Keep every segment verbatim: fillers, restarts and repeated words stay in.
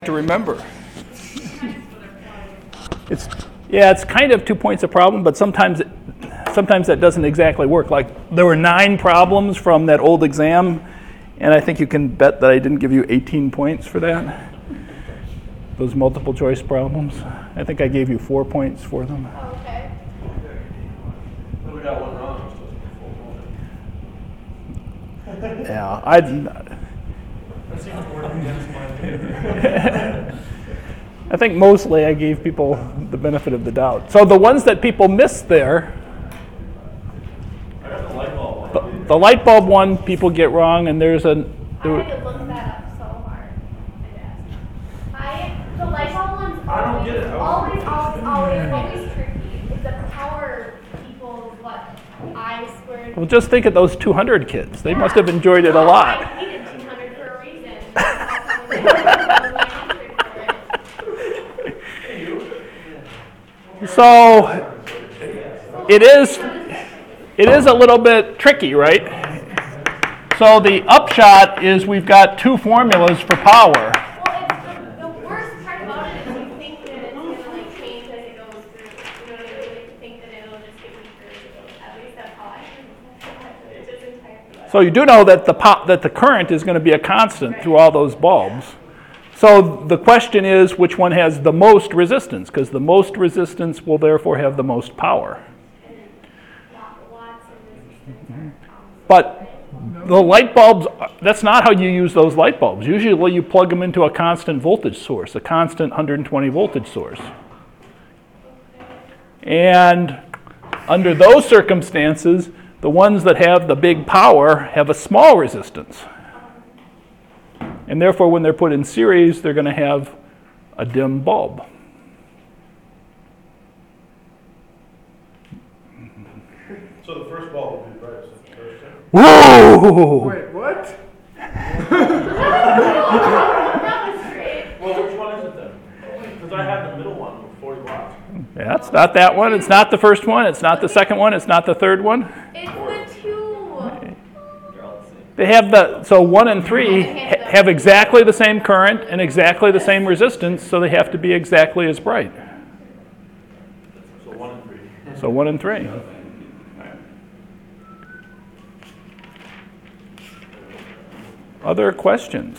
To remember. It's yeah, it's kind of two points a problem, but sometimes it, sometimes that doesn't exactly work. Like there were nine problems from that old exam, and I think you can bet that I didn't give you eighteen points for that. Those multiple choice problems. I think I gave you four points for them. Oh, okay. We got one wrong. Yeah, I. That seems more against my I think mostly I gave people the benefit of the doubt. So the ones that people missed there, I got the light bulb the, one. the light bulb one people get wrong, and there's a. There, I had to look that up so hard. I, the light bulb one's I don't always, get it. I always, was- always, always, always tricky. It's the power equals what I squared. well, just think of those two hundred kids. They must have enjoyed it a lot. I hated two hundred for a reason. That's So it is it is a little bit tricky, right? So the upshot is we've got two formulas for power. Well, it's the, the worst part about it is you think that it's going to like change as it goes through. You know what I mean? Like, you think that it'll just get weaker as it goes. At least that's how I think. It's just entirely. So you do know that the pop, that the current is going to be a constant through all those bulbs. So the question is which one has the most resistance, because the most resistance will therefore have the most power. But the light bulbs, that's not how you use those light bulbs. Usually you plug them into a constant voltage source, a constant one hundred twenty voltage source. And under those circumstances, the ones that have the big power have a small resistance. And therefore, when they're put in series, they're going to have a dim bulb. So the first bulb would be bright. So the first one. Whoa! Wait, what? That was great. Well, which one is it then? Because I had the middle one with forty watts. Yeah, it's not that one. It's not the first one. It's not the second one. It's not the third one. It's the two. They have the, so one and three ha- have exactly the same current and exactly the same resistance, so they have to be exactly as bright. So one and three. So one and three. Other questions?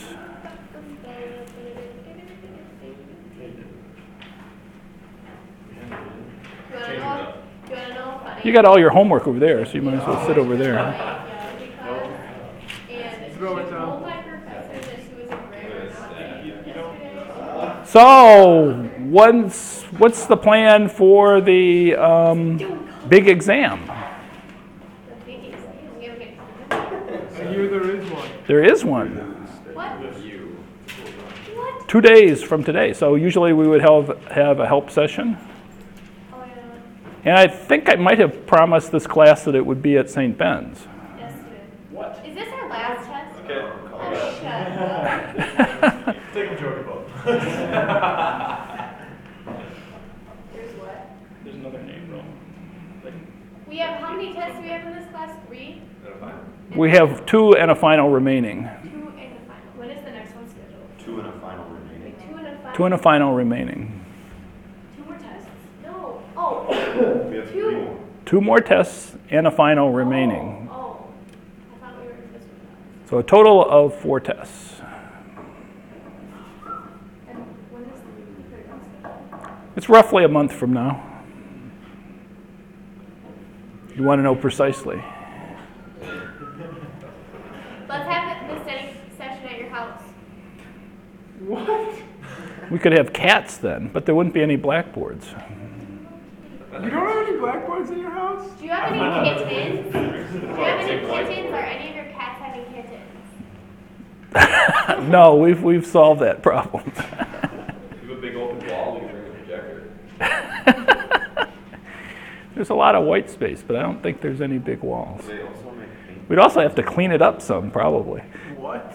You wanna know? You wanna know funny? You got all your homework over there, so you might as well sit over there. Yeah, because, and go with she them. told my professor that she was a grammar Nazi yesterday. So, what's, what's the plan for the um, big exam? The big exam. We have a big- I hear there is one. There is one. What? What? Two days from today. So usually we would have, have a help session. Oh, yeah. And I think I might have promised this class that it would be at Saint Ben's. Yes, you did. What? Is this our last test? Okay. Oh, shut up. Take a joke about. Here's what? There's another name wrong. We have, how many tests do we have in this class? Three? We have two and a final remaining. Two and a final. When is the next one scheduled? Two and a final remaining. Wait, two and a final? Two and a final remaining. Two more tests? No. Oh. We have Two. three more. Two more tests and a final remaining. Oh. Oh. I thought we were just with So a total of four tests. And when is the third one scheduled? It's roughly a month from now. You want to know precisely. Let's have the study session at your house. What? We could have cats then, but there wouldn't be any blackboards. You don't have any blackboards in your house? Do you have any kittens? Do you have any kittens? Are any of your cats having kittens? No, we've, we've solved that problem. You have a big open wall, you can bring a projector. There's a lot of white space, but I don't think there's any big walls. They also make paint. We'd also have to clean it up some, probably. What?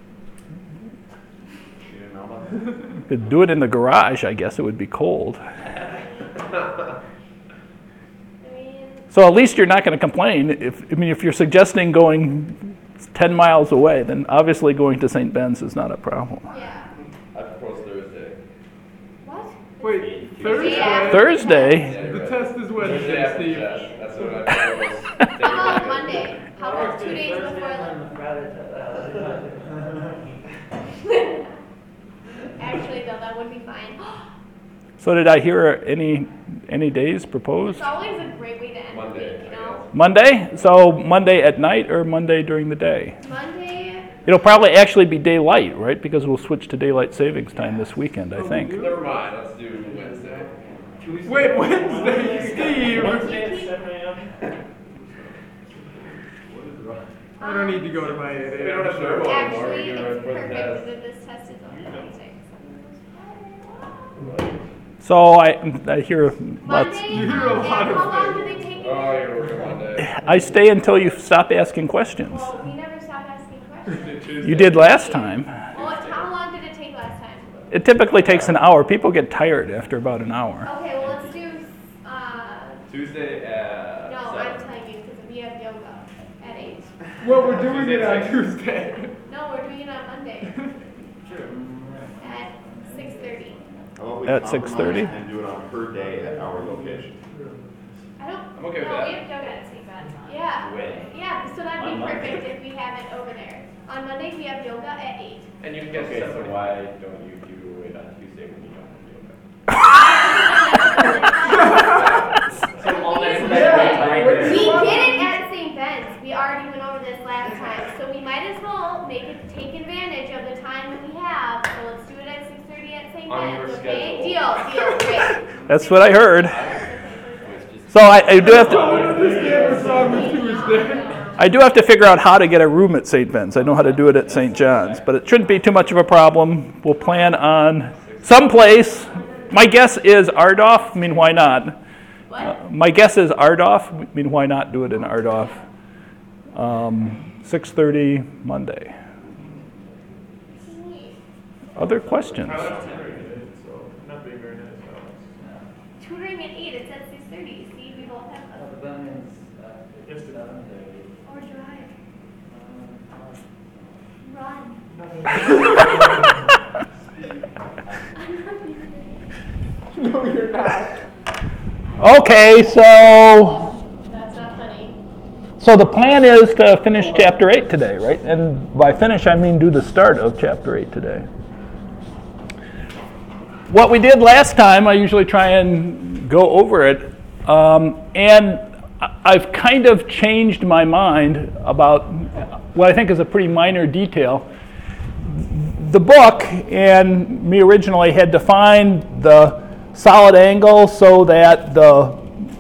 You didn't know about that? Could do it in the garage, I guess it would be cold. I mean, So at least you're not going to complain. If I mean, if you're suggesting going ten miles away, then obviously going to Saint Ben's is not a problem. yeah. I propose Thursday. What? Wait, Yeah. Thursday? Thursday? Yeah, you're The right. test is Thursday Wednesday, after Steve. chess. That's what I thought was. How about Monday? How about two days before the... Actually, though, that would be fine. So did I hear any any days proposed? It's always a great way to end the Monday, week, you I know? Monday? So Monday at night or Monday during the day? Monday, It'll probably actually be daylight, right? Because we'll switch to daylight savings time this weekend, I think. Never mind, let's do Wednesday. Wait, Wednesday, Steve. I don't need to go to my eight We don't have a.m. to show. actually, Tomorrow, it's you're perfect right for the that this test is on Wednesday. So I, I hear lots. Monday, You hear a um, lot and of how long do things. they take? Oh, you're working Monday. I stay until you stop asking questions. Well, we never stopped asking questions. You did last time. Well, how long did it take last time? It typically takes an hour. People get tired after about an hour. Okay, well, let's do, uh, Tuesday at no, I'm seven. telling you, because we have yoga at eight. Well, we're doing it on Tuesday. No, we're doing it on Monday at six thirty. How about we At compromise six thirty? And do it on per day at our location. I don't. I'm okay with no, that. we have yoga at Saint Ben. Yeah. When? Yeah, so that'd be perfect if we have it over there. On Monday, we have yoga at eight. And you can get okay, so why don't you do it on Tuesday when you don't have yoga? So all day We did it at Saint Ben's. We already went over this last time, so we might as well make it take advantage of the time that we have. So let's do it at six thirty at Saint On Ben's. your Okay? schedule. Deal. Deal. Great. That's what I heard. So I, I do have to. Understand what's wrong with Tuesday. I do have to figure out how to get a room at Saint Ben's. I know how to do it at Saint John's, but it shouldn't be too much of a problem. We'll plan on someplace. My guess is Ardolph. I mean, why not? Uh, my guess is Ardolph. I mean, why not do it in Ardolph? Um, six thirty Monday. Other questions? Tutoring at eight. It's at six thirty. See, we both have. Or drive. Run. No, you're not. Okay, so That's not funny. so the plan is to finish chapter eight today, right? And by finish, I mean do the start of chapter eight today. What we did last time, I usually try and go over it, um, and I- I've kind of changed my mind about what I think is a pretty minor detail. The book and me originally had defined the solid angle so that the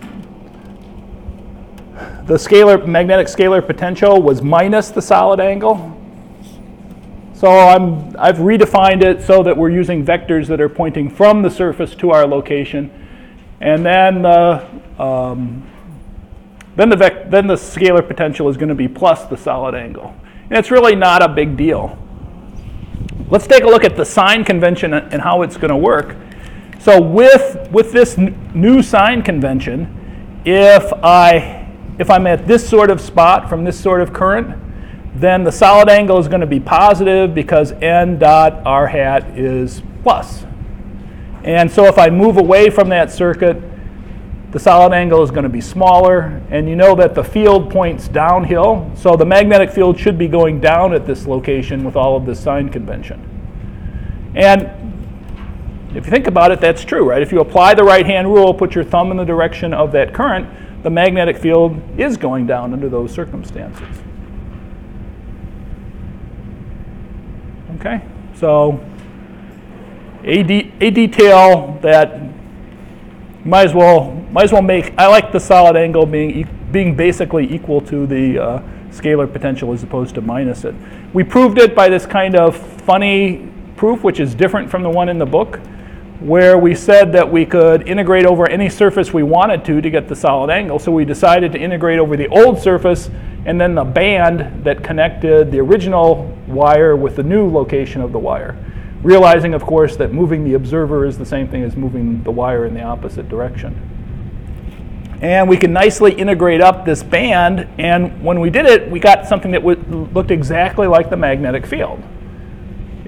the scalar magnetic scalar potential was minus the solid angle. So I'm I've redefined it so that we're using vectors that are pointing from the surface to our location, and then the um, then the vec- then the scalar potential is going to be plus the solid angle, and it's really not a big deal. Let's take a look at the sign convention and how it's going to work. So with with this n- new sign convention, if I if I'm at this sort of spot from this sort of current, then the solid angle is going to be positive because n dot r hat is plus. And so if I move away from that circuit, the solid angle is going to be smaller, and you know that the field points downhill, so the magnetic field should be going down at this location with all of this sign convention. And if you think about it, that's true, right? If you apply the right-hand rule, put your thumb in the direction of that current, the magnetic field is going down under those circumstances. Okay, so a, de- a detail that might as well might as well make. I like the solid angle being e- being basically equal to the uh, scalar potential as opposed to minus it. We proved it by this kind of funny proof, which is different from the one in the book, where we said that we could integrate over any surface we wanted to to get the solid angle. So we decided to integrate over the old surface and then the band that connected the original wire with the new location of the wire, realizing, of course, that moving the observer is the same thing as moving the wire in the opposite direction. And we can nicely integrate up this band, and when we did it, we got something that w- looked exactly like the magnetic field.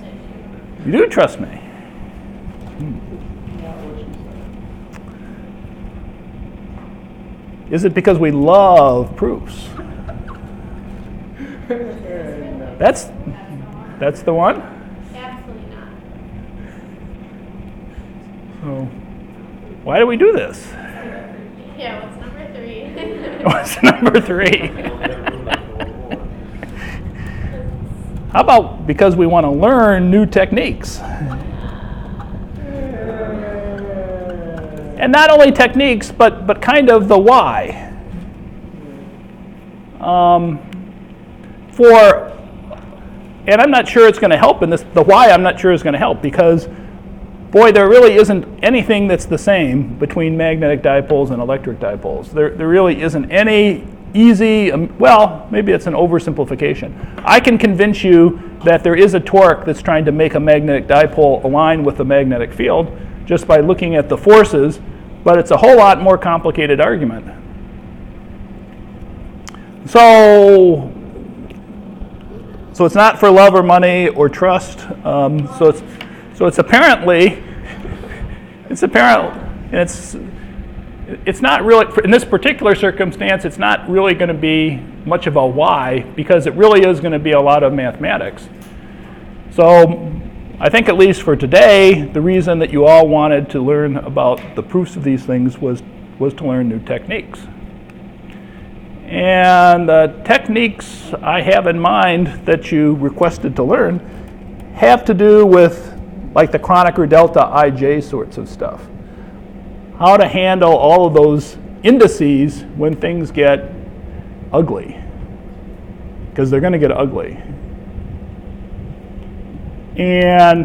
it. You do trust me. Is it because we love proofs? That's that's the one? Absolutely not. So why do we do this? Yeah, what's number three? What's number three? How about because we want to learn new techniques? And not only techniques, but, but kind of the why. Um, for, and I'm not sure it's going to help in this, the why I'm not sure is going to help because, boy, there really isn't anything that's the same between magnetic dipoles and electric dipoles. There, there really isn't any easy, um, well, maybe it's an oversimplification. I can convince you that there is a torque that's trying to make a magnetic dipole align with the magnetic field just by looking at the forces, but it's a whole lot more complicated argument. So, so it's not for love or money or trust. Um, so it's so it's apparently it's apparent, and it's it's not really in this particular circumstance. It's not really going to be much of a why because it really is going to be a lot of mathematics. So I think at least for today, the reason that you all wanted to learn about the proofs of these things was, was to learn new techniques. And the techniques I have in mind that you requested to learn have to do with like the Kronecker delta I J sorts of stuff. How to handle all of those indices when things get ugly, because they're going to get ugly. And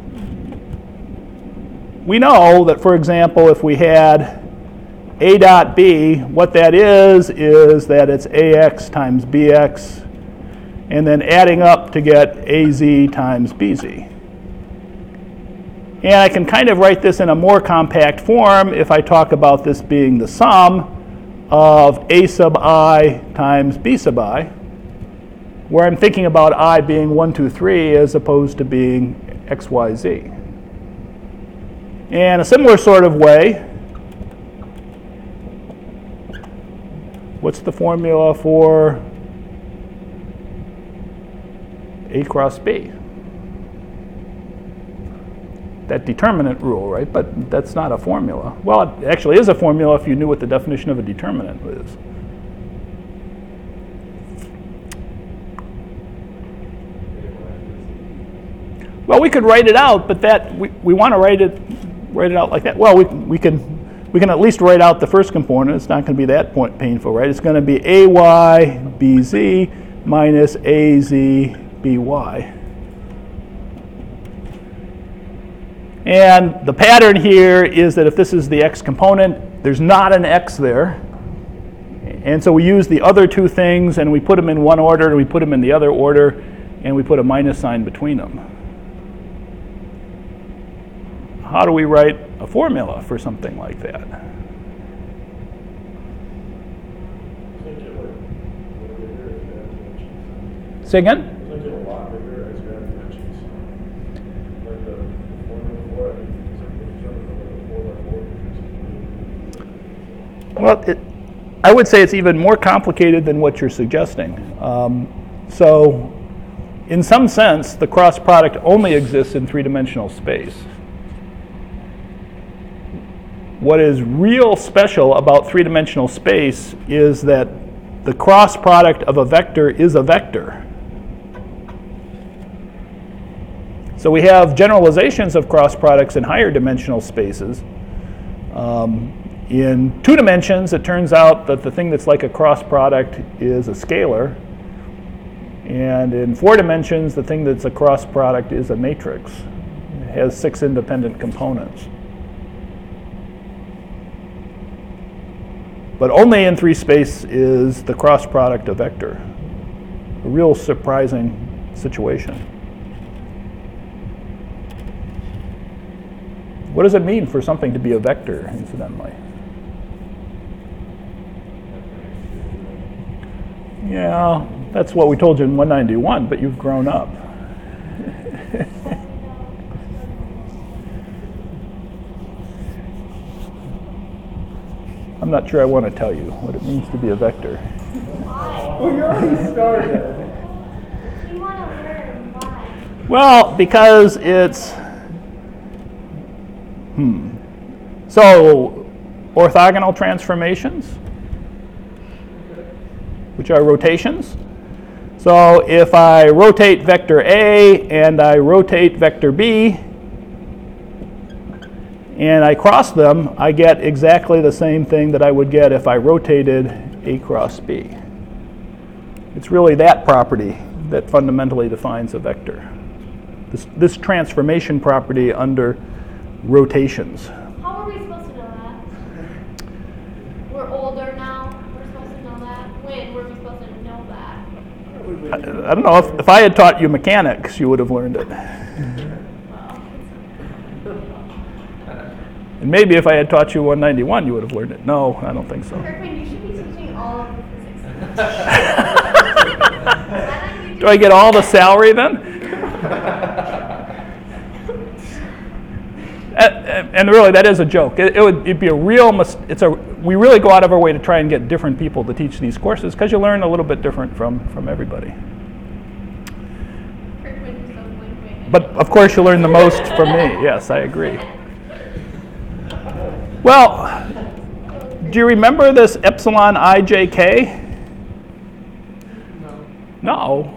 we know that, for example, if we had A dot B, what that is, is that it's A X times B X, and then adding up to get A Z times B Z. And I can kind of write this in a more compact form if I talk about this being the sum of A sub I times B sub I, where I'm thinking about I being one, two, three as opposed to being X, Y, Z. And a similar sort of way, what's the formula for A cross B? That determinant rule, right? But that's not a formula. Well, it actually is a formula if you knew what the definition of a determinant is. Well, we could write it out, but that we, we want to write it write it out like that. Well, we we can we can at least write out the first component. It's not going to be that point painful, right? It's going to be A Y B Z minus A Z B Y. And the pattern here is that if this is the x component, there's not an x there. And so we use the other two things and we put them in one order and we put them in the other order and we put a minus sign between them. How do we write a formula for something like that? I think it would, would be bigger if you had dimensions. Say again? I think it a lot bigger as you have dimensions. Like the formula for it, I think it's like the determinant of the four by four. Well, it, I would say it's even more complicated than what you're suggesting. Um, so, in some sense, the cross product only exists in three-dimensional space. What is real special about three-dimensional space is that the cross product of a vector is a vector. So we have generalizations of cross products in higher dimensional spaces. Um, in two dimensions, it turns out that the thing that's like a cross product is a scalar. And in four dimensions, the thing that's a cross product is a matrix. It has six independent components. But only in three space is the cross product a vector. A real surprising situation. What does it mean for something to be a vector, incidentally? Yeah, that's what we told you in one ninety-one, but you've grown up. not sure I want to tell you what it means to be a vector. Well, you already started. You want to learn why. Well, because it's, hmm. So, orthogonal transformations, which are rotations. So if I rotate vector A and I rotate vector B, and I cross them, I get exactly the same thing that I would get if I rotated A cross B. It's really that property that fundamentally defines a vector. This, this transformation property under rotations. How are we supposed to know that? We're older now. We're supposed to know that. When were we supposed to know that? I, I don't know, if, if I had taught you mechanics, you would have learned it. And maybe if I had taught you one ninety-one, you would have learned it. No, I don't think so. Kirkman, you should be teaching all of the physics. Do I get all the salary then? and, and really, that is a joke. It, it would it'd be a real mis- it's a we really go out of our way to try and get different people to teach these courses because you learn a little bit different from from everybody. Kirkman just doesn't like me. But of course, you learn the most from me. Yes, I agree. Well, do you remember this epsilon I j k? No.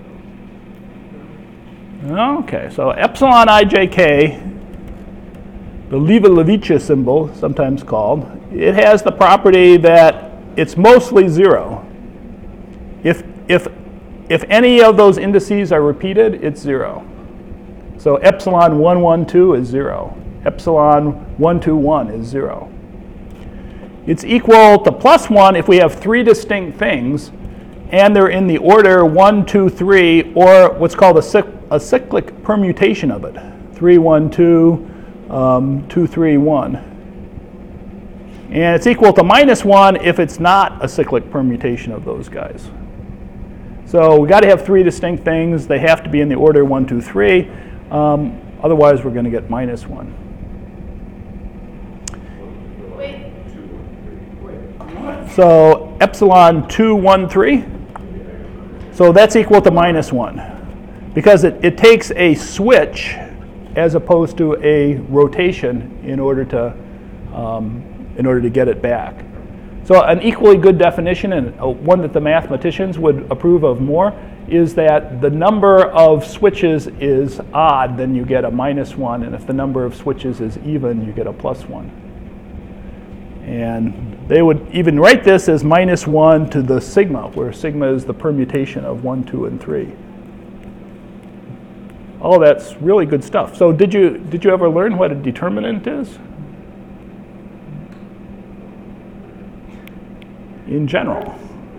No? Okay, so epsilon I j k, the Levi-Levice symbol, sometimes called, it has the property that it's mostly zero. If, if, if any of those indices are repeated, it's zero. So epsilon one one two is zero. Epsilon one two one is zero. It's equal to plus one if we have three distinct things, and they're in the order one, two, three, or what's called a, cyc- a cyclic permutation of it. three, one, two, um, two, three, one. And it's equal to minus one if it's not a cyclic permutation of those guys. So we've got to have three distinct things. They have to be in the order one, two, three. Um, otherwise, we're going to get minus one. Wait, So epsilon two, one, three. So that's equal to minus one. Because it, it takes a switch as opposed to a rotation in order to um, in order to get it back. So an equally good definition, and one that the mathematicians would approve of more, is that the number of switches is odd, then you get a minus one, and if the number of switches is even, you get a plus one. And they would even write this as minus one to the sigma, where sigma is the permutation of one, two, and three. All that's really good stuff. So did you did you ever learn what a determinant is? In general.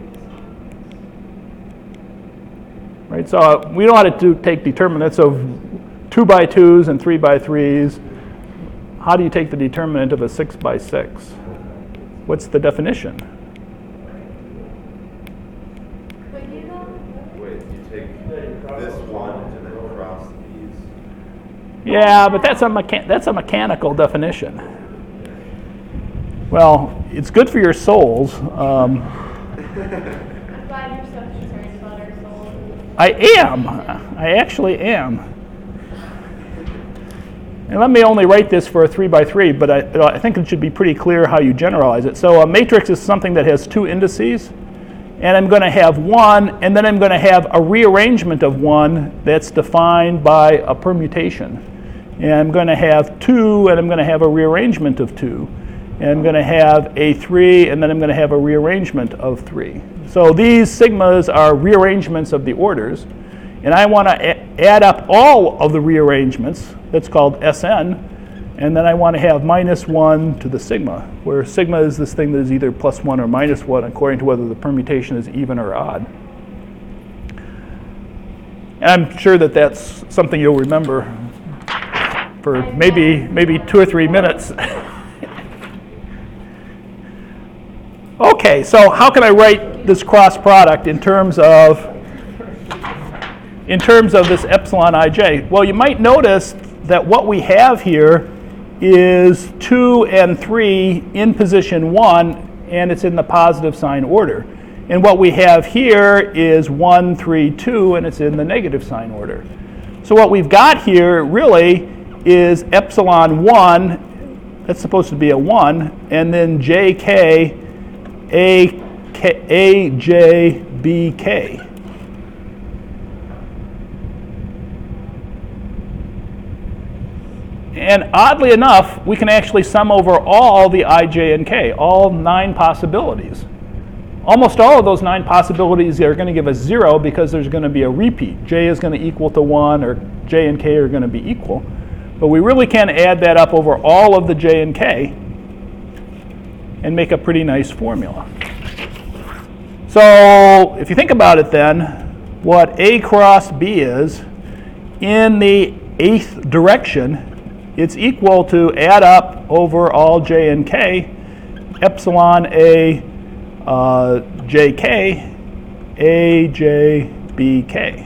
Right, so we know how to do, take determinants of two by twos and three by threes. How do you take the determinant of a six by six? What's the definition? but you know, Wait, you take this one and then cross these. Yeah, but that's a mecha- that's a mechanical definition. Well, it's good for your souls. Um, I'm glad you're so concerned about our souls. I am. I actually am. And let me only write this for a three by three, but I, I think it should be pretty clear how you generalize it. So a matrix is something that has two indices, and I'm going to have one, and then I'm going to have a rearrangement of one that's defined by a permutation. And I'm going to have two, and I'm going to have a rearrangement of two. And I'm going to have a three, and then I'm going to have a rearrangement of three. So these sigmas are rearrangements of the orders. And I want to a- add up all of the rearrangements. That's called S n. And then I want to have minus one to the sigma, where sigma is this thing that is either plus one or minus one, according to whether the permutation is even or odd. And I'm sure that that's something you'll remember for maybe maybe two or three minutes. Okay, so how can I write this cross product in terms of in terms of this epsilon ij? Well, you might notice that what we have here is two and three in position one and it's in the positive sign order. And what we have here is one, three, two, and it's in the negative sign order. So what we've got here really is epsilon one, that's supposed to be a one, and then J K, A, K, A, J, B, K. And oddly enough, we can actually sum over all the I, J, and K, all nine possibilities. Almost all of those nine possibilities are going to give us zero because there's going to be a repeat. J is going to equal to one, or J and K are going to be equal. But we really can add that up over all of the J and K and make a pretty nice formula. So if you think about it then, what A cross B is, in the eighth direction, it's equal to add up over all J and K, epsilon A, uh, J K, A, J, B, K.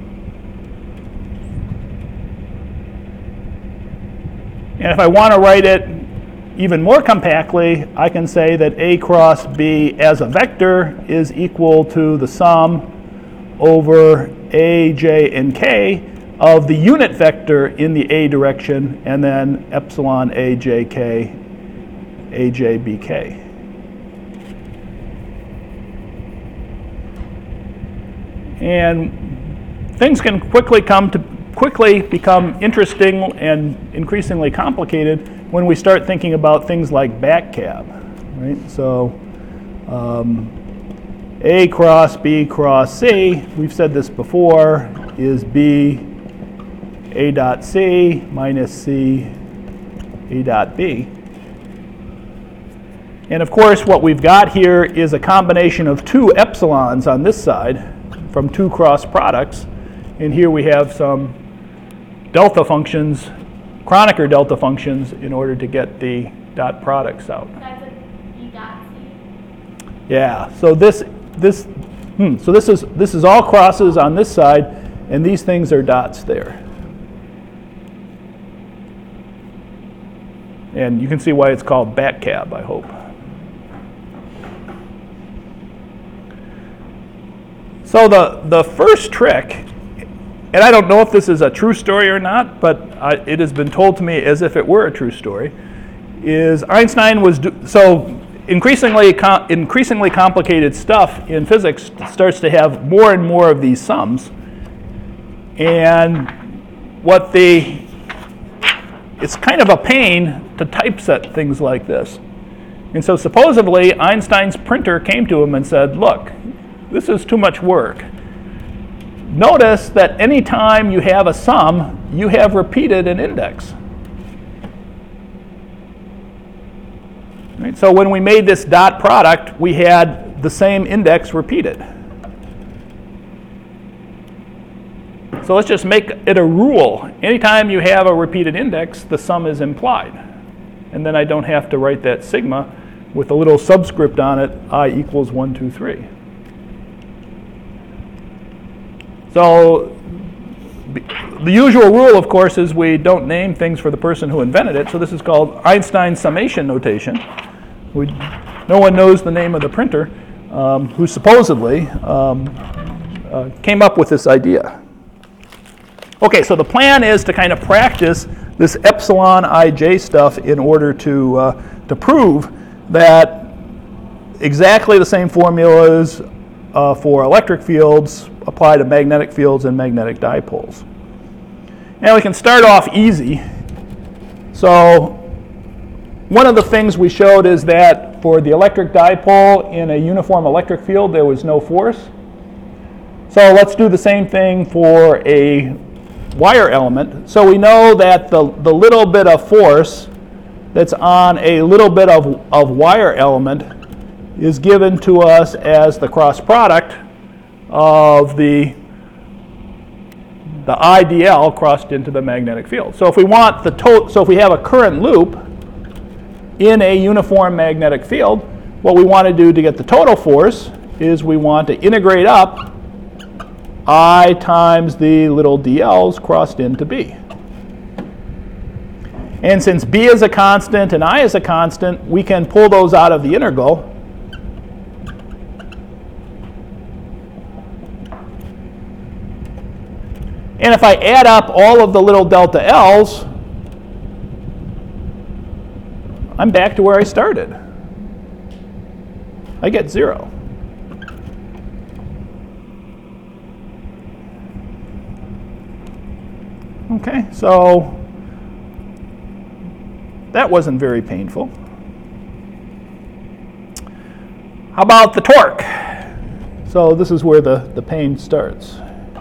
And if I want to write it even more compactly, I can say that A cross B as a vector is equal to the sum over A, J, and K of the unit vector in the A direction, and then epsilon A, J, K, A, J, B, K. And things can quickly come to quickly become interesting and increasingly complicated when we start thinking about things like backcab, right? So um, A cross B cross C, we've said this before, is B A dot C minus C A dot B. And of course, what we've got here is a combination of two epsilons on this side from two cross products. And here we have some delta functions, Kronecker delta functions, in order to get the dot products out. That's a B dot C. Yeah. So this this hmm, so this is this is all crosses on this side, and these things are dots there. And you can see why it's called backcab, I hope. So the, the first trick, and I don't know if this is a true story or not, but I, it has been told to me as if it were a true story, is Einstein was, do, so increasingly, com, increasingly complicated stuff in physics starts to have more and more of these sums. And what the, it's kind of a pain to typeset things like this. And so supposedly Einstein's printer came to him and said, look, this is too much work. Notice that any time you have a sum, you have repeated an index. Right? So when we made this dot product, we had the same index repeated. So let's just make it a rule. Anytime you have a repeated index, the sum is implied. And then I don't have to write that sigma with a little subscript on it, I equals one, two, three. So the usual rule, of course, is we don't name things for the person who invented it. So this is called Einstein summation notation. We, no one knows the name of the printer um, who supposedly um, uh, came up with this idea. Okay, so the plan is to kind of practice this epsilon ij stuff in order to, uh, to prove that exactly the same formulas uh, for electric fields apply to magnetic fields and magnetic dipoles. And we can start off easy. So one of the things we showed is that for the electric dipole in a uniform electric field, there was no force. So let's do the same thing for a wire element. So we know that the, the little bit of force that's on a little bit of, of wire element is given to us as the cross product of the, the I D L crossed into the magnetic field. So if we want the to- so if we have a current loop in a uniform magnetic field, what we want to do to get the total force is we want to integrate up I times the little D L's crossed into B. And since B is a constant and I is a constant, we can pull those out of the integral And if I add up all of the little delta L's, I'm back to where I started. I get zero. Okay, so that wasn't very painful. How about the torque? So this is where the, the pain starts.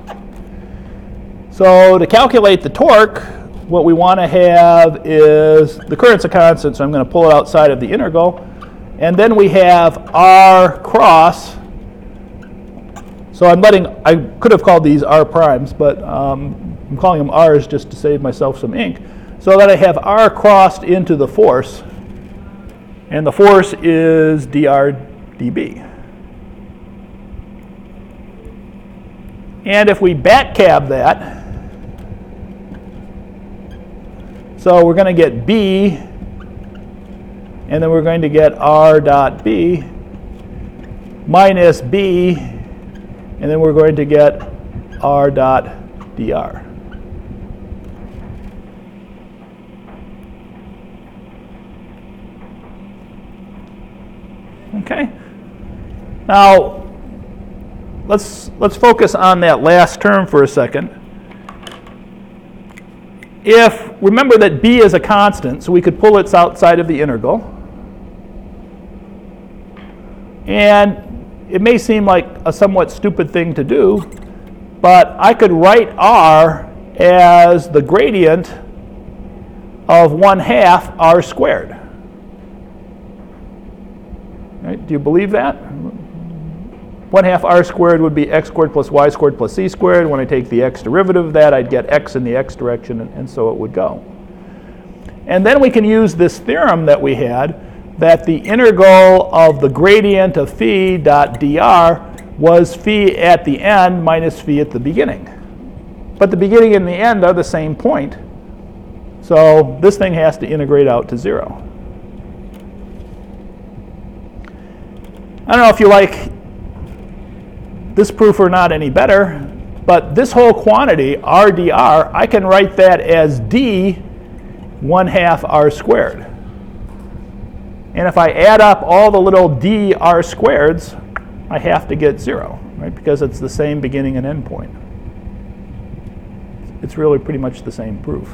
So to calculate the torque, what we want to have is the current's a constant, so I'm going to pull it outside of the integral. And then we have R cross. So I'm letting, I could have called these R primes, but um, I'm calling them R's just to save myself some ink. So that I have R crossed into the force, and the force is dr dB. And if we back cab that, so we're going to get B, and then we're going to get R dot B minus B, and then we're going to get R dot dr. Okay. Now, let's let's focus on that last term for a second. If, remember that B is a constant, so we could pull it outside of the integral. And it may seem like a somewhat stupid thing to do, but I could write R as the gradient of one half R squared. Right? Do you believe that? one half R squared would be x squared plus y squared plus c squared. When I take the x derivative of that, I'd get x in the x direction, and, and so it would go. And then we can use this theorem that we had, that the integral of the gradient of phi dot dr was phi at the end minus phi at the beginning. But the beginning and the end are the same point. So this thing has to integrate out to zero. I don't know if you like this proof or not any better, but this whole quantity, R dr, I can write that as d one half R squared. And if I add up all the little d R squareds, I have to get zero, right? Because it's the same beginning and end point. It's really pretty much the same proof.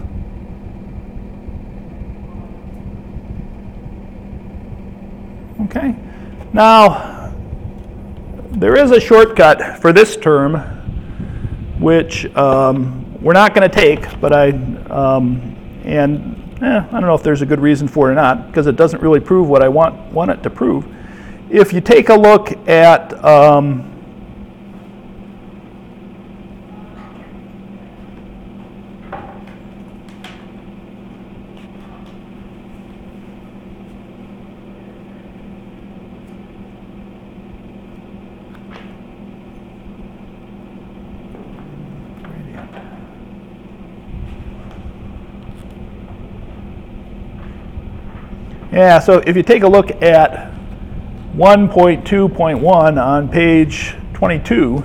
Okay. Now, there is a shortcut for this term, which um, we're not going to take, but I, um, and eh, I don't know if there's a good reason for it or not, because it doesn't really prove what I want, want it to prove. If you take a look at um, Yeah, so if you take a look at one point two point one on page twenty-two,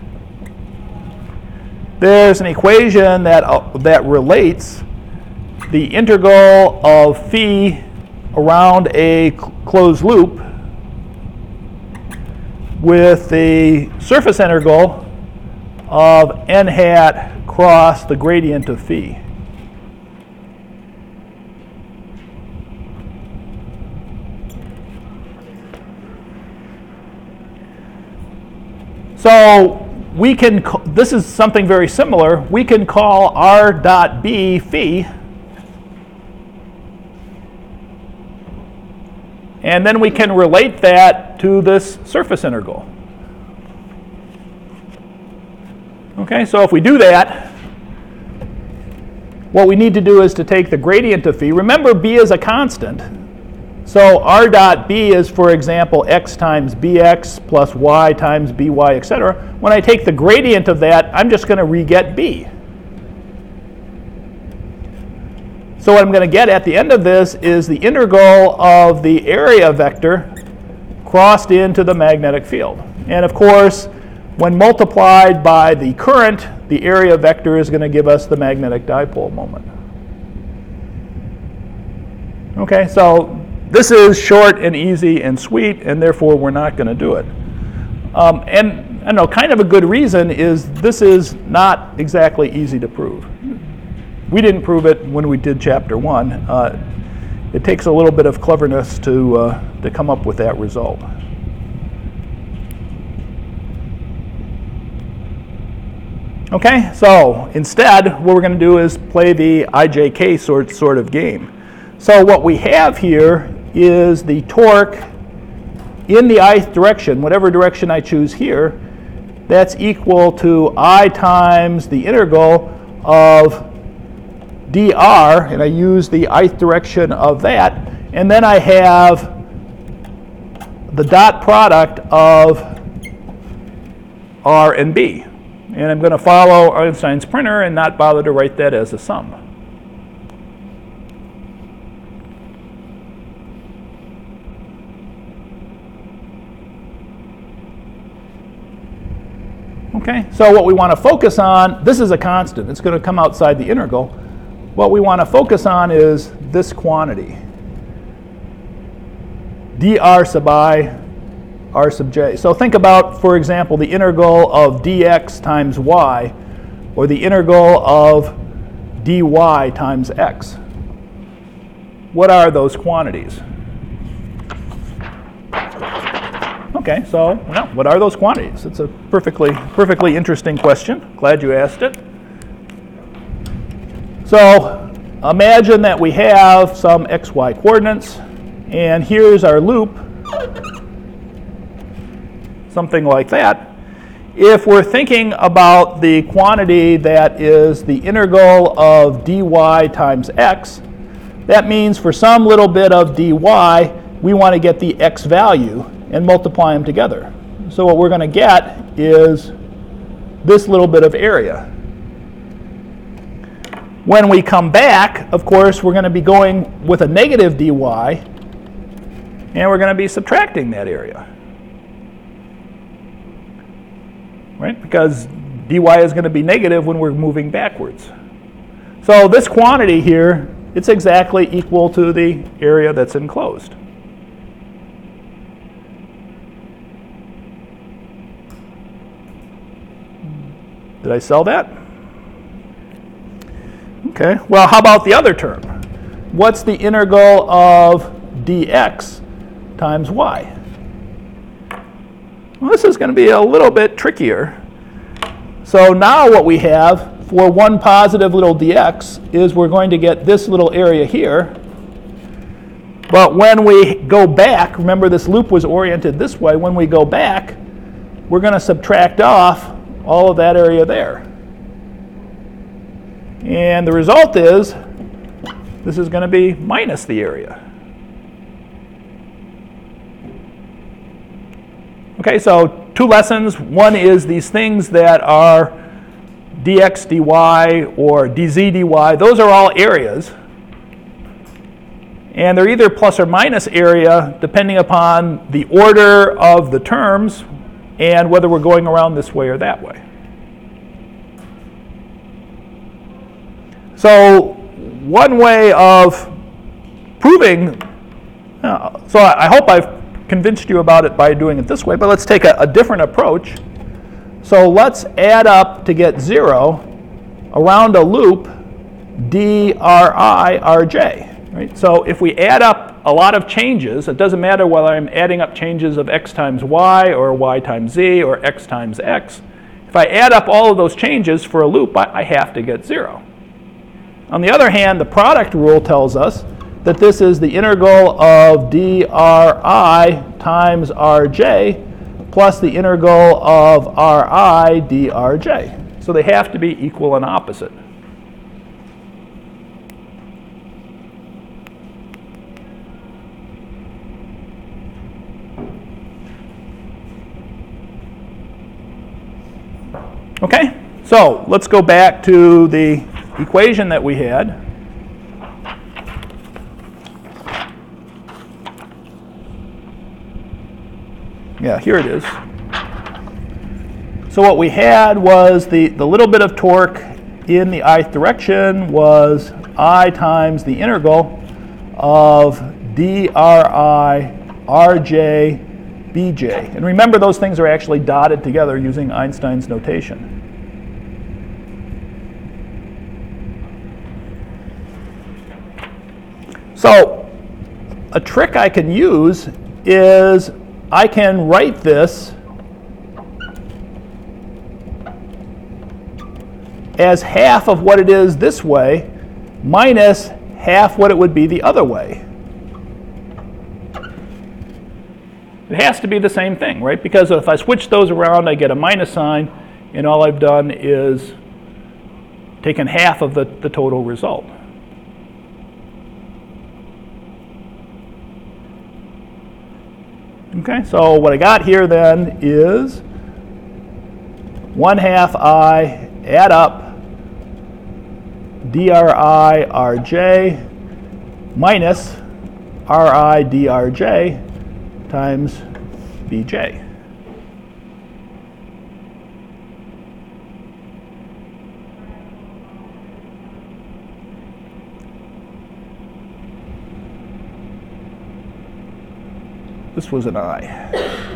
there's an equation that, uh, that relates the integral of phi around a cl- closed loop with the surface integral of n hat cross the gradient of phi. So we can, this is something very similar. We can call R dot B phi, and then we can relate that to this surface integral. Okay, so if we do that, what we need to do is to take the gradient of phi. Remember, B is a constant. So R dot B is, for example, x times bx plus y times by, et cetera. When I take the gradient of that, I'm just going to re-get B. So what I'm going to get at the end of this is the integral of the area vector crossed into the magnetic field. And of course, when multiplied by the current, the area vector is going to give us the magnetic dipole moment. Okay, so this is short and easy and sweet, and therefore we're not going to do it. Um, and I know kind of a good reason is this is not exactly easy to prove. We didn't prove it when we did chapter one. Uh, it takes a little bit of cleverness to, uh, to come up with that result. Okay, so instead, what we're going to do is play the I J K sort, sort of game. So what we have here is the torque in the ith direction, whatever direction I choose here, that's equal to I times the integral of dr, and I use the ith direction of that, and then I have the dot product of r and b. And I'm going to follow Einstein's printer and not bother to write that as a sum. Okay, so what we want to focus on, this is a constant. It's going to come outside the integral. What we want to focus on is this quantity, dr sub I r sub j. So think about, for example, the integral of dx times y, or the integral of dy times x. What are those quantities? Okay, so well, what are those quantities? It's a perfectly, perfectly interesting question. Glad you asked it. So imagine that we have some xy coordinates, and here's our loop, something like that. If we're thinking about the quantity that is the integral of dy times x, that means for some little bit of dy, we want to get the x value and multiply them together. So what we're going to get is this little bit of area. When we come back, of course, we're going to be going with a negative dy, and we're going to be subtracting that area. Right? Because dy is going to be negative when we're moving backwards. So this quantity here, it's exactly equal to the area that's enclosed. Did I sell that? Okay, well, how about the other term? What's the integral of dx times y? Well, this is going to be a little bit trickier. So now what we have for one positive little dx is we're going to get this little area here. But when we go back, remember this loop was oriented this way, when we go back, we're going to subtract off all of that area there. And the result is this is going to be minus the area. Okay, so two lessons. One is these things that are dx, dy, or dz, dy. Those are all areas. And they're either plus or minus area depending upon the order of the terms and whether we're going around this way or that way. So one way of proving, uh, so I, I hope I've convinced you about it by doing it this way, but let's take a, a different approach. So let's add up to get zero around a loop dri rj. Right? So if we add up a lot of changes, it doesn't matter whether I'm adding up changes of x times y or y times z or x times x. If I add up all of those changes for a loop, I, I have to get zero. On the other hand, the product rule tells us that this is the integral of dri times rj plus the integral of ri drj. So they have to be equal and opposite. Okay, so let's go back to the equation that we had. Yeah, here it is. So what we had was the, the little bit of torque in the ith direction was I times the integral of dri rj bj. And remember, those things are actually dotted together using Einstein's notation. So a trick I can use is I can write this as half of what it is this way minus half what it would be the other way. It has to be the same thing, right? Because if I switch those around, I get a minus sign, and all I've done is taken half of the, the total result. Okay, so what I got here then is one half I add up dri rj minus ri drj times bj. This was an I.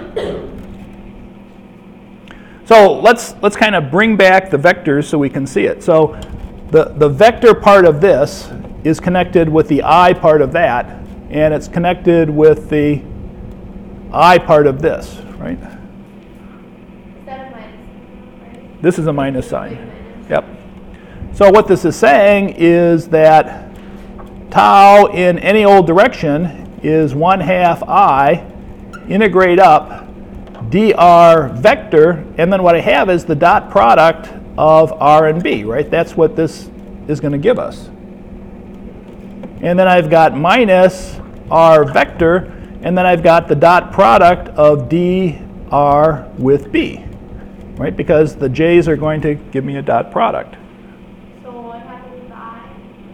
So let's let's kind of bring back the vectors so we can see it. So the, the vector part of this is connected with the I part of that, and it's connected with the I part of this, right? Is that a minus, right? This is a minus sign. Yep. So what this is saying is that tau in any old direction is one half I integrate up dr vector, and then what I have is the dot product of r and b, right? That's what this is going to give us. And then I've got minus r vector, and then I've got the dot product of dr with b, right? Because the j's are going to give me a dot product. So what happens with I?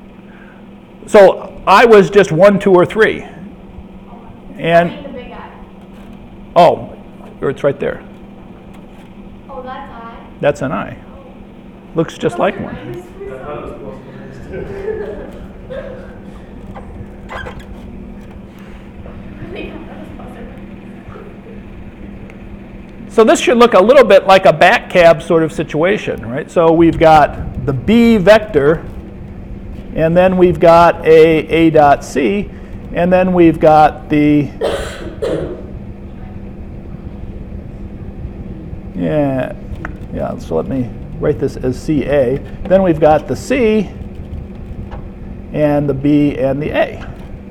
So I was just one, two, or three. I mean And, the big I. oh, or it's right there. Oh, that's I. That's an I. Looks just like one. I thought it was supposed to be So this should look a little bit like a back cab sort of situation, right? So we've got the B vector, and then we've got a A dot C, and then we've got the, yeah, yeah, so let me write this as C A. Then we've got the C, and the B, and the A.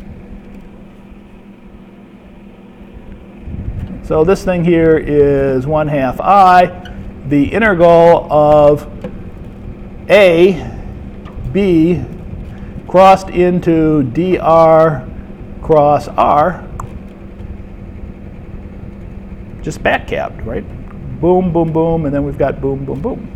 So this thing here is one half I. The integral of A, B, crossed into dr cross r, just back cabbed, right? Boom, boom, boom, and then we've got boom, boom, boom.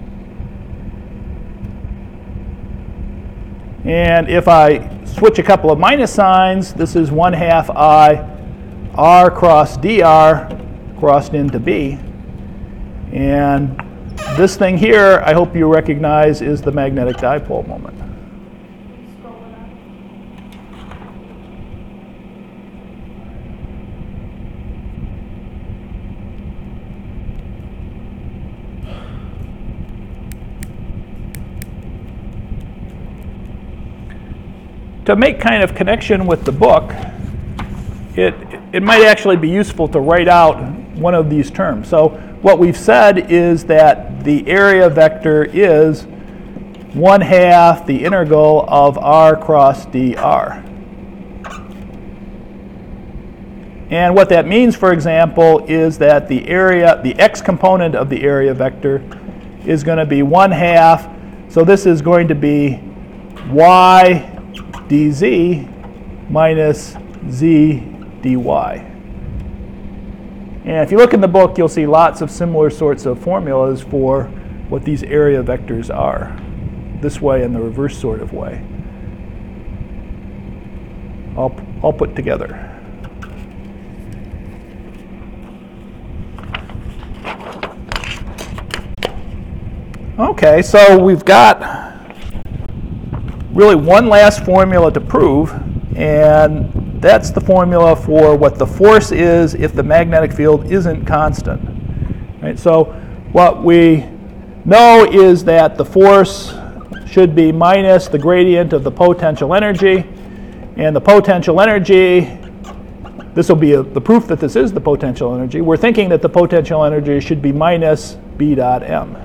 And if I switch a couple of minus signs, this is one half I r cross dr crossed into b. And this thing here, I hope you recognize, is the magnetic dipole moment. Scroll it up. To make kind of connection with the book, it, it might actually be useful to write out one of these terms. So what we've said is that the area vector is one half the integral of r cross dr. And what that means, for example, is that the area, the x component of the area vector is going to be one half. So this is going to be y dz minus z dy. And if you look in the book, you'll see lots of similar sorts of formulas for what these area vectors are, this way and the reverse sort of way, all, all put together. Okay, so we've got really one last formula to prove, and that's the formula for what the force is if the magnetic field isn't constant. Right? So what we know is that the force should be minus the gradient of the potential energy, and the potential energy, this will be a, the proof that this is the potential energy. We're thinking that the potential energy should be minus B dot M.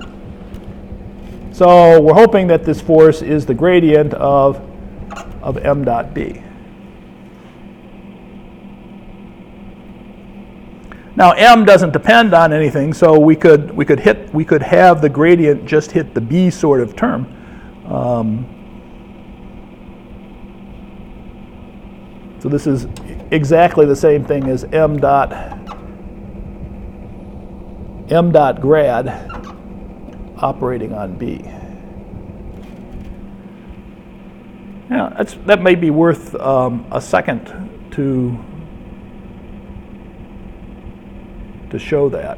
So we're hoping that this force is the gradient of, of M dot B. Now M doesn't depend on anything, so we could we could hit we could have the gradient just hit the B sort of term. Um, so this is exactly the same thing as M dot M dot grad operating on B. Yeah, that's, that may be worth um, a second to, to show that.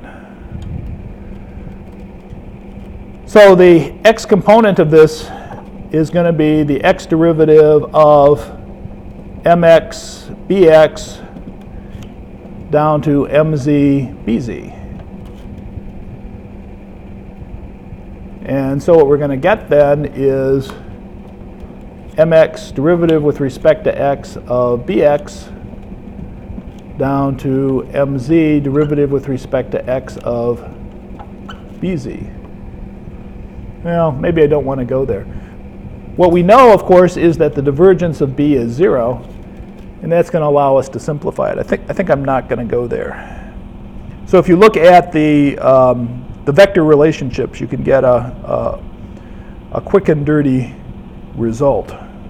So the x component of this is going to be the x derivative of mx bx down to mz bz. And so what we're going to get then is mx derivative with respect to x of bx down to mz derivative with respect to x of bz. Well, maybe I don't want to go there. What we know, of course, is that the divergence of b is zero, and that's going to allow us to simplify it. I think, I think I'm not going to go there. So if you look at the, um, the vector relationships, you can get a, a, a quick and dirty result.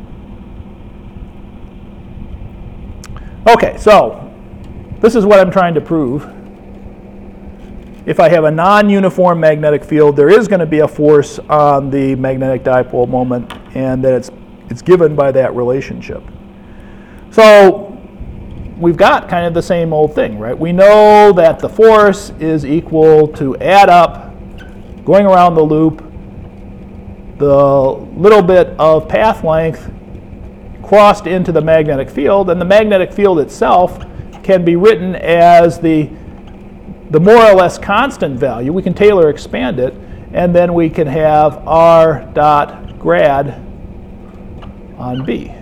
Okay, so this is what I'm trying to prove. If I have a non-uniform magnetic field, there is going to be a force on the magnetic dipole moment, and that it's, it's given by that relationship. So we've got kind of the same old thing, right? We know that the force is equal to add up, going around the loop, the little bit of path length crossed into the magnetic field, and the magnetic field itself can be written as the the more or less constant value. We can Taylor expand it, and then we can have r dot grad on B.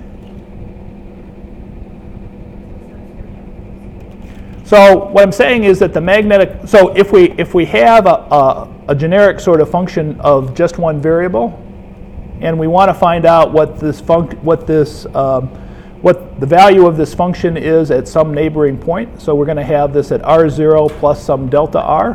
So what I'm saying is that the magnetic, so if we if we have a, a, a generic sort of function of just one variable, and we want to find out what this func what this um, what the value of this function is at some neighboring point. So we're going to have this at r zero plus some delta r.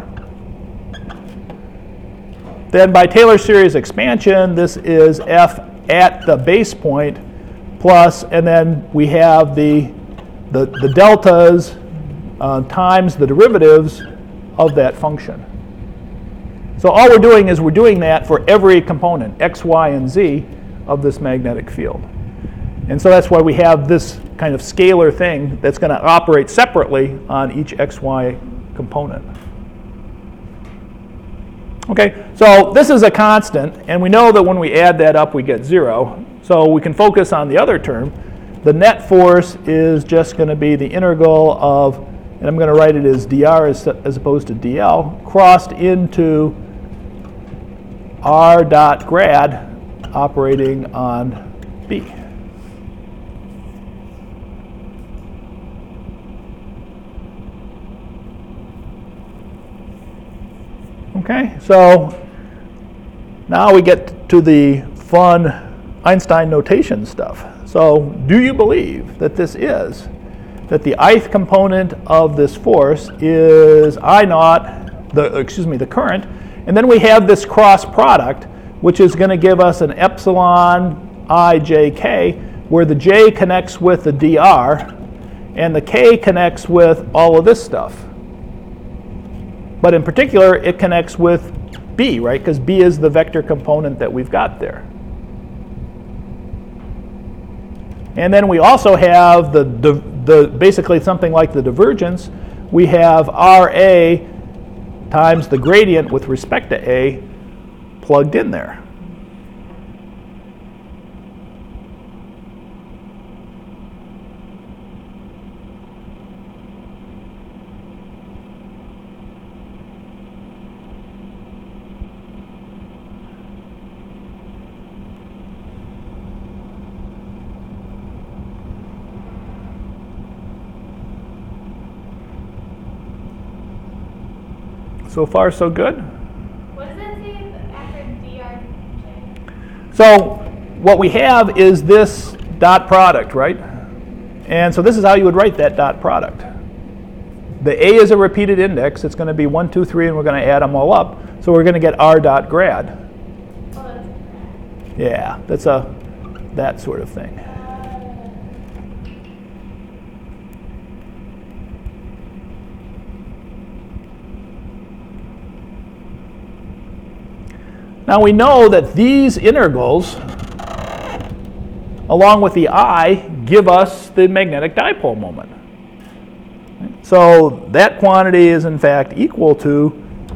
Then by Taylor series expansion, this is f at the base point plus, and then we have the, the, the deltas uh, times the derivatives of that function. So all we're doing is we're doing that for every component, x, y, and z, of this magnetic field. And so that's why we have this kind of scalar thing that's going to operate separately on each xy component. Okay, so this is a constant, and we know that when we add that up, we get zero. So we can focus on the other term. The net force is just going to be the integral of, and I'm going to write it as dr as, as opposed to dl, crossed into r dot grad operating on B. Okay, so now we get to the fun Einstein notation stuff. So do you believe that this is, that the ith component of this force is I naught, the, excuse me, the current, and then we have this cross product, which is going to give us an epsilon I j k, where the j connects with the dr, and the k connects with all of this stuff. But in particular, it connects with B, right? Because B is the vector component that we've got there. And then we also have the, the, the basically something like the divergence. We have R A times the gradient with respect to A plugged in there. So far, so good. What does that say after D R J? So what we have is this dot product, right? And so this is how you would write that dot product. The A is a repeated index. It's going to be one, two, three, and we're going to add them all up. So we're going to get R dot grad. Oh, that's Yeah, that's a that sort of thing. Now we know that these integrals, along with the I, give us the magnetic dipole moment. So that quantity is in fact equal to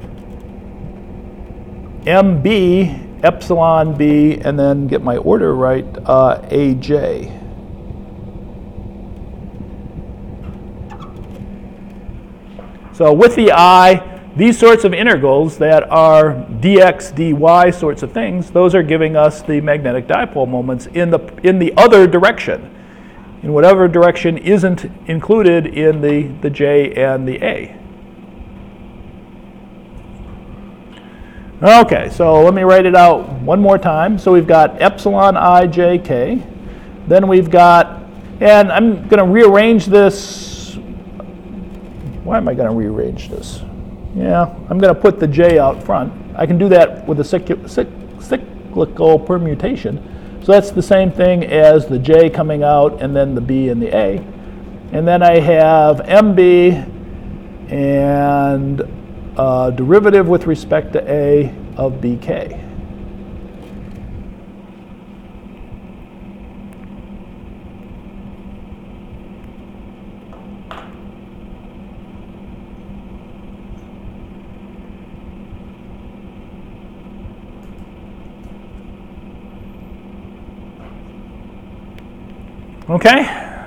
M B epsilon B, and then get my order right, uh, A J. So with the I, these sorts of integrals that are dx, dy sorts of things, those are giving us the magnetic dipole moments in the, in the other direction, in whatever direction isn't included in the, the J and the A. Okay, so let me write it out one more time. So we've got epsilon I J K. Then we've got, and I'm going to rearrange this. Why am I going to rearrange this? Yeah, I'm going to put the J out front. I can do that with a cyclical permutation. So that's the same thing as the J coming out and then the B and the A. And then I have M B and uh, derivative with respect to A of B K. Okay?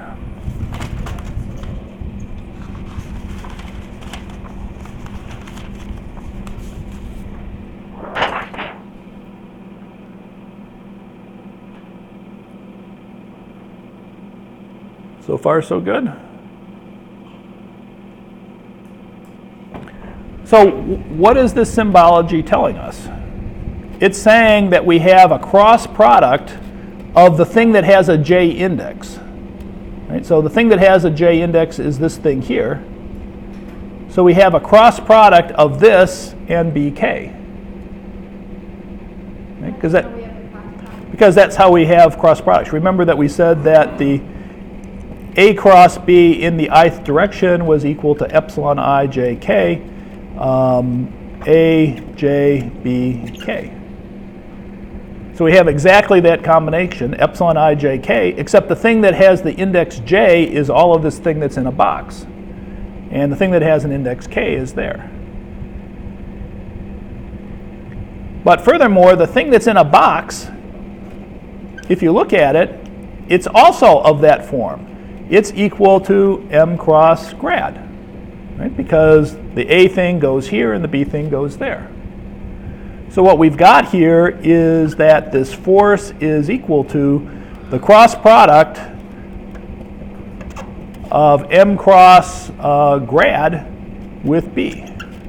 So far, so good. So what is this symbology telling us? It's saying that we have a cross product of the thing that has a J index. Right? So the thing that has a J index is this thing here. So we have a cross product of this and B K. Right? Because that, because that's how we have cross products. Remember that we said that the A cross B in the ith direction was equal to epsilon I J K, um, A J B K. So we have exactly that combination, epsilon I J K, except the thing that has the index J is all of this thing that's in a box. And the thing that has an index K is there. But furthermore, the thing that's in a box, if you look at it, it's also of that form. It's equal to M cross grad, right? Because the A thing goes here and the B thing goes there. So what we've got here is that this force is equal to the cross product of M cross uh, grad with B.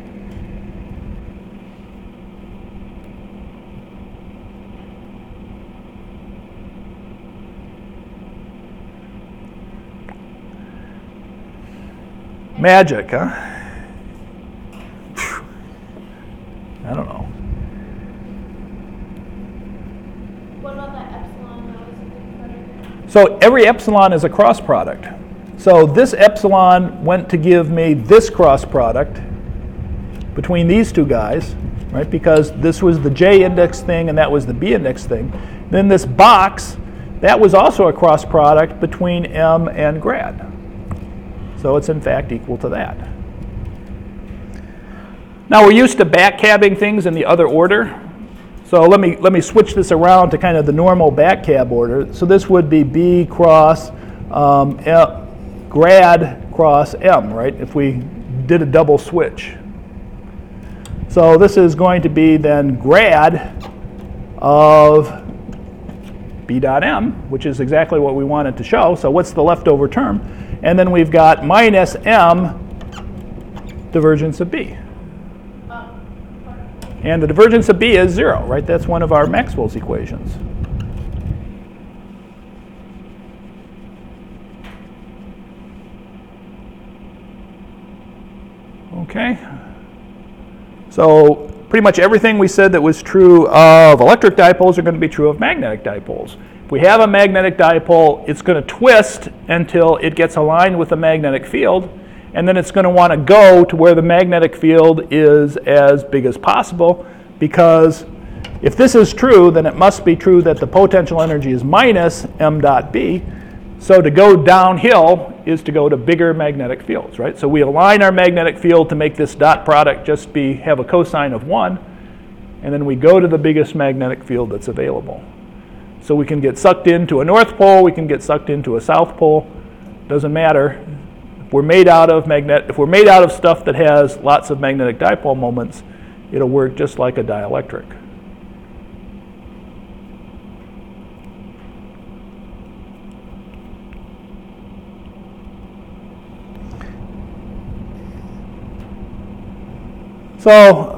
Magic, huh? Phew. I don't know. What about that epsilon that was a big product? So every epsilon is a cross product. So this epsilon went to give me this cross product between these two guys, right? Because this was the J index thing and that was the B index thing. Then this box, that was also a cross product between M and grad. So it's in fact equal to that. Now we're used to backcabbing things in the other order. So let me let me switch this around to kind of the normal back cab order. So this would be B cross um, L, grad cross M, right? If we did a double switch. So this is going to be then grad of B dot M, which is exactly what we wanted to show. So what's the leftover term? And then we've got minus M divergence of B. And the divergence of B is zero, right? That's one of our Maxwell's equations. Okay. So pretty much everything we said that was true of electric dipoles are going to be true of magnetic dipoles. If we have a magnetic dipole, it's going to twist until it gets aligned with the magnetic field, and then it's going to want to go to where the magnetic field is as big as possible, because if this is true, then it must be true that the potential energy is minus M dot B. So to go downhill is to go to bigger magnetic fields, right? So we align our magnetic field to make this dot product just be have a cosine of one, and then we go to the biggest magnetic field that's available. So we can get sucked into a north pole, we can get sucked into a south pole, doesn't matter. If we're made out of magnet, if we're made out of stuff that has lots of magnetic dipole moments, it'll work just like a dielectric. So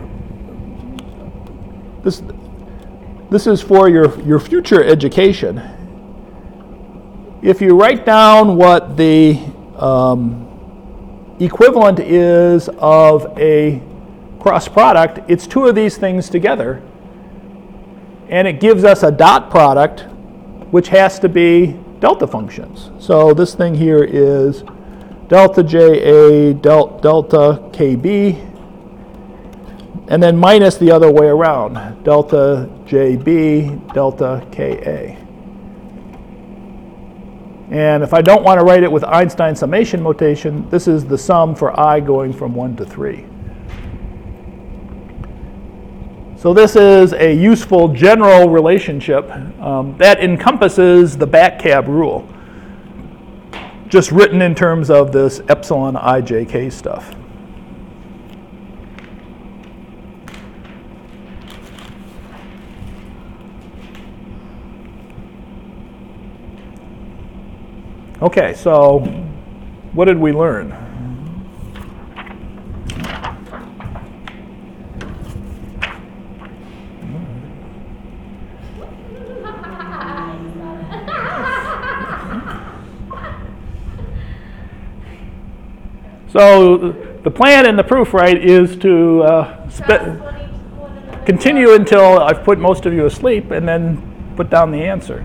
this, this is for your, your future education. If you write down what the um, equivalent is of a cross product, it's two of these things together, and it gives us a dot product which has to be delta functions. So this thing here is delta J A del, delta K B, and then minus the other way around, delta J B, delta K A. And if I don't want to write it with Einstein summation notation, this is the sum for I going from one to three. So this is a useful general relationship um, that encompasses the back cab rule, just written in terms of this epsilon I J K stuff. Okay, so what did we learn? So the plan and the proof, right, is to uh, spe- continue until I've put most of you asleep and then put down the answer.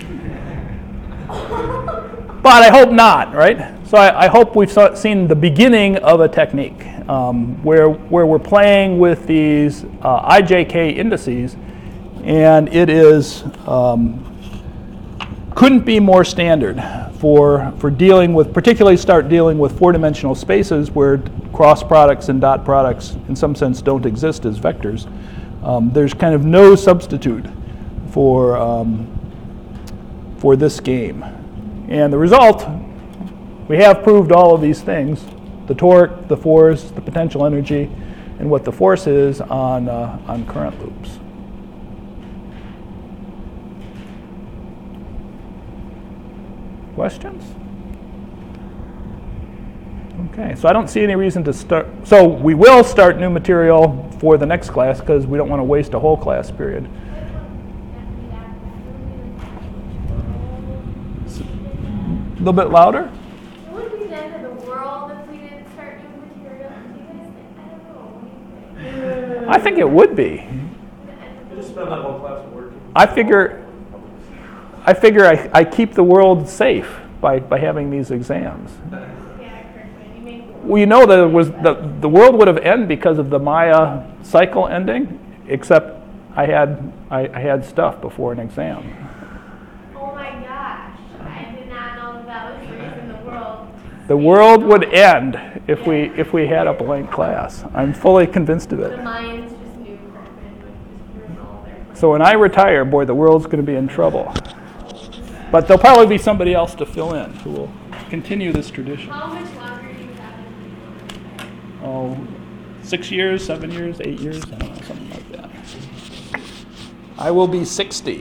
But I hope not, right? So I, I hope we've saw, seen the beginning of a technique um, where, where we're playing with these uh, I J K indices, and it is um, couldn't be more standard for, for dealing with, particularly start dealing with four-dimensional spaces where cross products and dot products in some sense don't exist as vectors. Um, there's kind of no substitute for, um, for this game. And the result, we have proved all of these things, the torque, the force, the potential energy, and what the force is on, uh, on current loops. Questions? Okay, so I don't see any reason to start. So we will start new material for the next class because we don't want to waste a whole class period. A little bit louder? It would be the end of the world if we didn't start new material. Do you guys think? I don't know. What do you think? I think it would be. You just spend that whole class working. I figure, I figure I, I keep the world safe by, by having these exams. Yeah, Kirkman, you make Well, you know that it was the, the world would have ended because of the Maya cycle ending, except I had I, I had stuff before an exam. Oh my gosh. I did not know that was the reason the world. The world would end if we if we had a blank class. I'm fully convinced of The it. Mayans just knew Kirkman would just ruin all So when I retire, boy, the world's going to be in trouble. But there'll probably be somebody else to fill in who will continue this tradition. How much longer do you have? Oh, six years, seven years, eight years, I don't know, something like that. I will be sixty.